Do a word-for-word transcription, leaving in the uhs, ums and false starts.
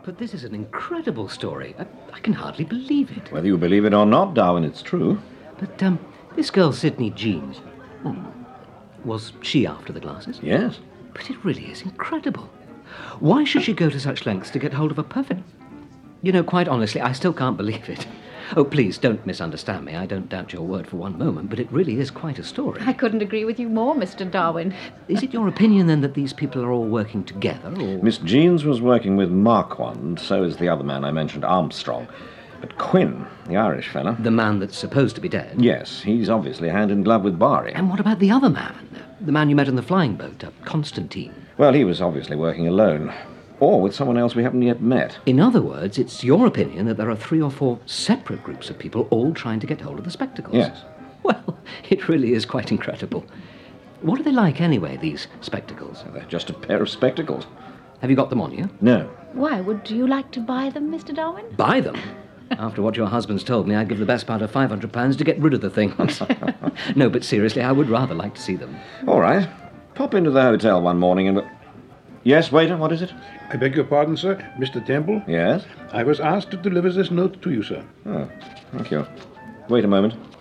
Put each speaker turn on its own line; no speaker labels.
But this is an incredible story. I, I can hardly believe it.
Whether you believe it or not, Darwin, it's true.
But, um, this girl, Sydney Jeans, hmm, was she after the glasses?
Yes.
But it really is incredible. Why should she go to such lengths to get hold of a perfect... You know, quite honestly, I still can't believe it. Oh, please, don't misunderstand me. I don't doubt your word for one moment, but it really is quite a story.
I couldn't agree with you more, Mister Darwin.
Is it your opinion, then, that these people are all working together, or...?
Miss Jeans was working with Marquand, and so is the other man I mentioned, Armstrong. But Quinn, the Irish fella...
The man that's supposed to be dead?
Yes, he's obviously hand in glove with Bari.
And what about the other man? The man you met in the flying boat, uh, Constantine?
Well, he was obviously working alone. Or with someone else we haven't yet met.
In other words, it's your opinion that there are three or four separate groups of people all trying to get hold of the spectacles?
Yes.
Well, it really is quite incredible. What are they like, anyway, these spectacles?
They're just a pair of spectacles.
Have you got them on you?
No.
Why, would you like to buy them, Mister Darwin?
Buy them? After what your husband's told me, I'd give the best part of five hundred pounds to get rid of the things. No, but seriously, I would rather like to see them.
All right. Pop into the hotel one morning and... Yes, waiter, what is it?
I beg your pardon, sir. Mister Temple?
Yes?
I was asked to deliver this note to you, sir.
Oh, thank you. Wait a moment.